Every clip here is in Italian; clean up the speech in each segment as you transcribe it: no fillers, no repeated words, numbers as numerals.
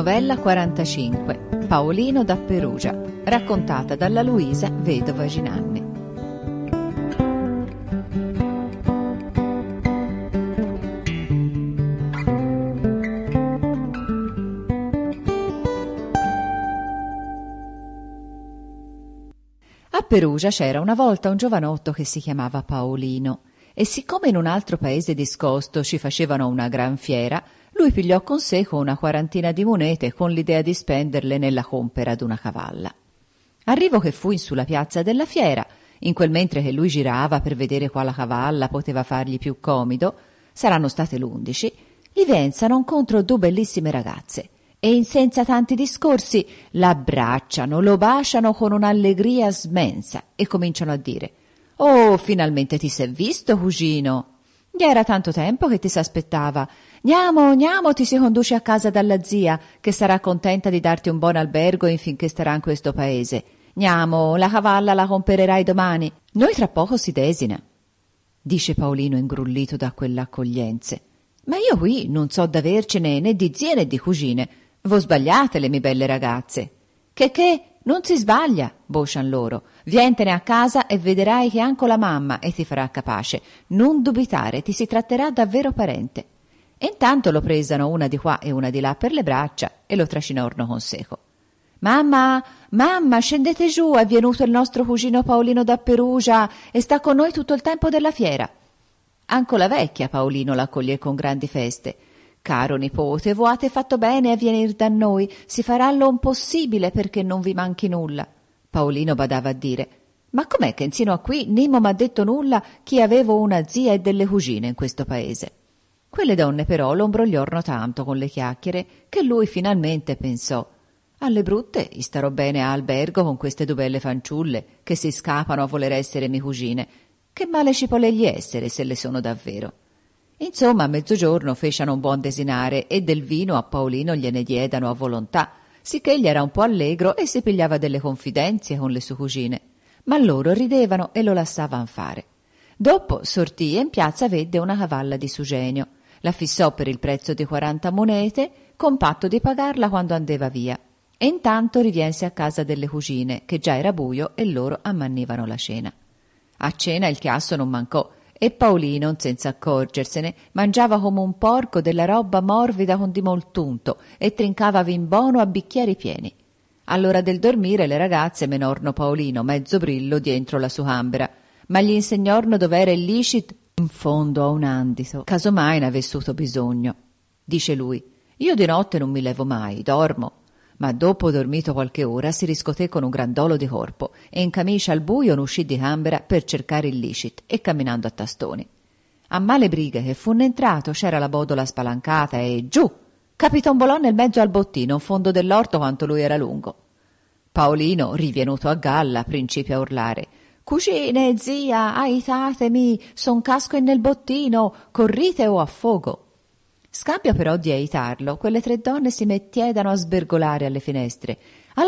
Novella 45. Paolino da Perugia, raccontata dalla Luisa, vedova Ginanni. A Perugia c'era una volta un giovanotto che si chiamava Paolino, e siccome in un altro paese discosto ci facevano una gran fiera, lui pigliò con seco una quarantina di monete con l'idea di spenderle nella compera d'una cavalla. Arrivo che fu in sulla piazza della fiera, in quel mentre che lui girava per vedere quale cavalla poteva fargli più comodo, saranno state l'11, gli vensano incontro due bellissime ragazze, e in senza tanti discorsi l'abbracciano, lo baciano con un'allegria smensa e cominciano a dire: «Oh, finalmente ti sei visto, cugino! Già era tanto tempo che ti s'aspettava. Gniamo, ti si conduce a casa dalla zia, che sarà contenta di darti un buon albergo infinché starà in questo paese. Gniamo, la cavalla la compererai domani. Noi tra poco si desina», dice Paolino ingrullito da quell'accoglienze. «Ma io qui non so d'avercene né di zie né di cugine. Vo sbagliate le mie belle ragazze». Che, non si sbaglia, boscian loro. Vientene a casa e vedrai che anche la mamma e ti farà capace. Non dubitare, ti si tratterà davvero parente. E intanto lo presano una di qua e una di là per le braccia e lo trascinorno con seco. Mamma, scendete giù, è venuto il nostro cugino Paolino da Perugia e sta con noi tutto il tempo della fiera. Anco la vecchia Paolino l'accoglie con grandi feste. «Caro nipote, voate fatto bene a venir da noi, si farà lo impossibile perché non vi manchi nulla». Paolino badava a dire: «Ma com'è che insino a qui Nimo m'ha detto nulla chi avevo una zia e delle cugine in questo paese?» Quelle donne però lo imbrogliorno tanto con le chiacchiere che lui finalmente pensò: «Alle brutte starò bene a albergo con queste due belle fanciulle che si scapano a voler essere mie cugine. Che male ci può egli essere se le sono davvero?» Insomma, a mezzogiorno fecero un buon desinare e del vino a Paolino gliene diedano a volontà, sicché egli era un po' allegro e si pigliava delle confidenze con le sue cugine. Ma loro ridevano e lo lasciavan fare. Dopo sortì e in piazza vede una cavalla di suo genio. La fissò per il prezzo di 40 monete, con patto di pagarla quando andava via. E intanto riviense a casa delle cugine, che già era buio e loro ammannivano la cena. A cena il chiasso non mancò, e Paolino, senza accorgersene, mangiava come un porco della roba morbida con di moltunto e trincava vin buono a bicchieri pieni. All'ora del dormire le ragazze menorno Paolino mezzo brillo dientro la sua ambera, ma gli insegnorno dov'era il licit in fondo a un andito, casomai ne avessuto bisogno. Dice lui: «Io di notte non mi levo mai, dormo». Ma dopo dormito qualche ora si riscoté con un gran dolo di corpo e in camicia al buio ne uscì di cambera per cercare il licit e camminando a tastoni. A male brighe che funne entrato c'era la bodola spalancata e giù capitombolò nel mezzo al bottino in fondo dell'orto quanto lui era lungo. Paolino, rivienuto a galla, principia a urlare: «Cugine, zia, aitatemi, son casco nel bottino, corrite o affogo». Scambio però di aitarlo, quelle tre donne si mettiedano a sbergolare alle finestre: a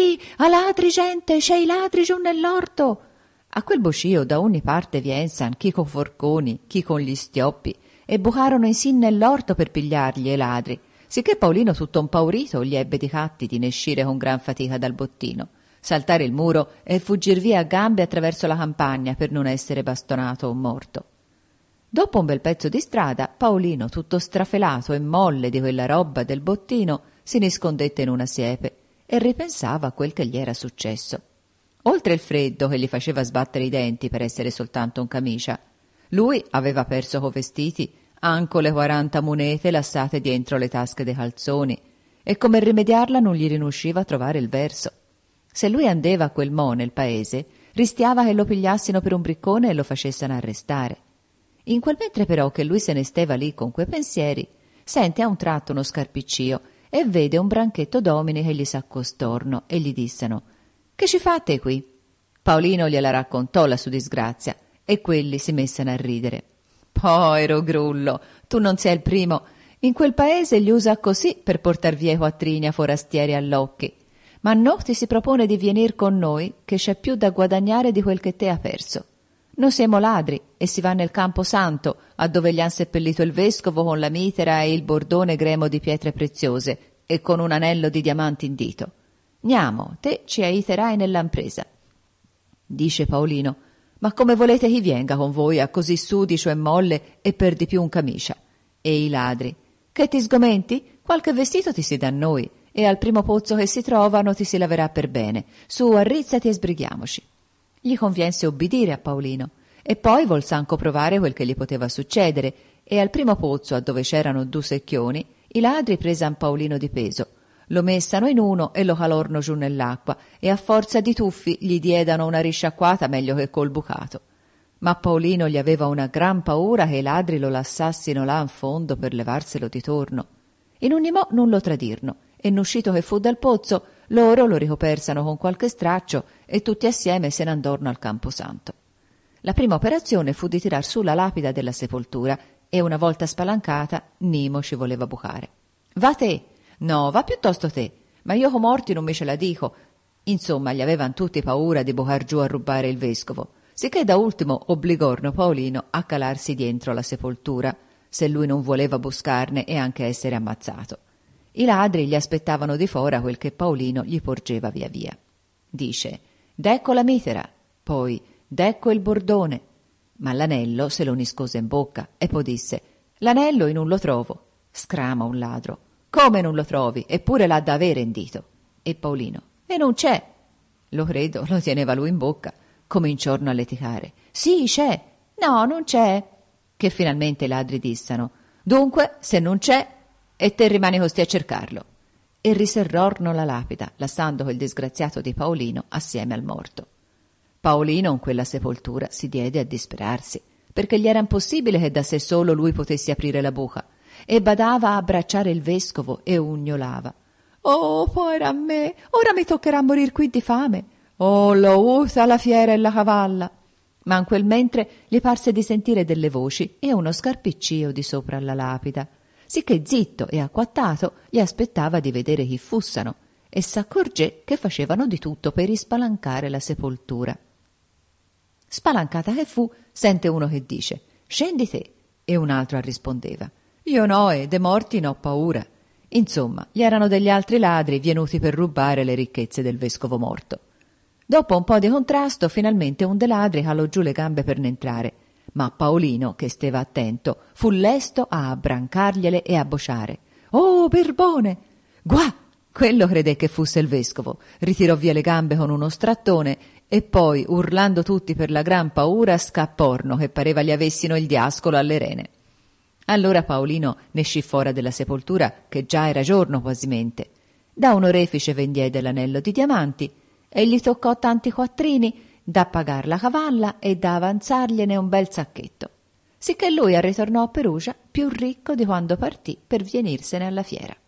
ladri, gente, c'è i ladri giù nell'orto!» A quel boscio da ogni parte viensan, chi con forconi, chi con gli stioppi, e bucarono insin nell'orto per pigliargli i ladri, sicché Paolino tutto impaurito gli ebbe di catti di ne escire con gran fatica dal bottino, saltare il muro e fuggir via a gambe attraverso la campagna per non essere bastonato o morto. Dopo un bel pezzo di strada, Paolino, tutto strafelato e molle di quella roba del bottino, si nascondette in una siepe e ripensava a quel che gli era successo. Oltre il freddo che gli faceva sbattere i denti per essere soltanto in camicia, lui aveva perso co' vestiti anco le 40 monete lasciate dietro le tasche dei calzoni e come rimediarla non gli riusciva a trovare il verso. Se lui andeva a quel mo nel paese, rischiava che lo pigliassino per un briccone e lo facessero arrestare. In quel mentre però che lui se ne steva lì con quei pensieri, sente a un tratto uno scarpiccio e vede un branchetto d'uomini che gli s'accostorno e gli dissero: «Che ci fate qui?» Paolino gliela raccontò la sua disgrazia e quelli si messero a ridere. «Povero grullo, tu non sei il primo. In quel paese gli usa così per portar via i quattrini a forastieri all'occhi. Ma no ti si propone di venir con noi che c'è più da guadagnare di quel che te ha perso. Noi siamo ladri e si va nel campo santo, a dove gli han seppellito il vescovo con la mitera e il bordone gremo di pietre preziose, e con un anello di diamanti in dito. Niamo, te ci aiuterai nell'impresa. Dice Paolino: ma come volete chi venga con voi a così sudicio e molle e per di più un camicia? E i ladri: che ti sgomenti? Qualche vestito ti si dà a noi, e al primo pozzo che si trovano ti si laverà per bene. Su, arrizzati e sbrighiamoci. Gli conviense obbedire a Paolino, e poi vol sanco provare quel che gli poteva succedere, e al primo pozzo, a dove c'erano 2 secchioni, i ladri presan Paolino di peso, lo messano in uno e lo calorno giù nell'acqua, e a forza di tuffi gli diedano una risciacquata meglio che col bucato. Ma Paolino gli aveva una gran paura che i ladri lo lassassino là in fondo per levarselo di torno. In ogni mo non lo tradirno, e n'uscito che fu dal pozzo, loro lo ricopersano con qualche straccio e tutti assieme se n'andorno al Camposanto. La prima operazione fu di tirar su la lapida della sepoltura, e una volta spalancata Nimo ci voleva bucare. Va te! No, va piuttosto te! Ma io co morti non mi ce la dico. Insomma, gli avevan tutti paura di bucar giù a rubare il vescovo, sicché da ultimo obbligorno Paolino a calarsi dientro la sepoltura, se lui non voleva buscarne e anche essere ammazzato. I ladri gli aspettavano di fora quel che Paolino gli porgeva via via. Dice: «D'ecco la mitera», poi «D'ecco il bordone», ma l'anello se lo niscose in bocca e poi disse: «L'anello in un lo trovo». Scrama un ladro: «Come non lo trovi? Eppure l'ha da avere in dito». E Paolino: «E non c'è». Lo credo, lo teneva lui in bocca. Cominciorno a litigare: «Sì, c'è». «No, non c'è». Che finalmente i ladri dissero: «Dunque, se non c'è, e te rimani costì a cercarlo». E riserrorno la lapida, lasciando quel disgraziato di Paolino assieme al morto. Paolino in quella sepoltura si diede a disperarsi, perché gli era impossibile che da sé solo lui potesse aprire la buca, e badava a abbracciare il vescovo e ugnolava: «Oh, povera a me, ora mi toccherà morir qui di fame. Oh, lo usa la fiera e la cavalla». Ma in quel mentre gli parse di sentire delle voci e uno scarpiccio di sopra alla lapida, sicché zitto e acquattato gli aspettava di vedere chi fussano, e s'accorgé che facevano di tutto per rispalancare la sepoltura. Spalancata che fu, sente uno che dice: «Scendi te», e un altro rispondeva: «Io no, e de morti n'ho paura». Insomma, gli erano degli altri ladri venuti per rubare le ricchezze del vescovo morto. Dopo un po' di contrasto, finalmente un dei ladri calò giù le gambe per n'entrare, ma Paolino, che steva attento, fu lesto a abbrancargliele e a bociare: «Oh, birbone!» Guà! Quello credé che fosse il vescovo, ritirò via le gambe con uno strattone e poi, urlando tutti per la gran paura, scapporno che pareva gli avessino il diascolo alle rene. Allora Paolino ne scí fora della sepoltura, che già era giorno quasimente. Da un orefice vendiede l'anello di diamanti e gli toccò tanti quattrini da pagar la cavalla e da avanzargliene un bel sacchetto, sicché lui ritornò a Perugia più ricco di quando partì per vienirsene alla fiera.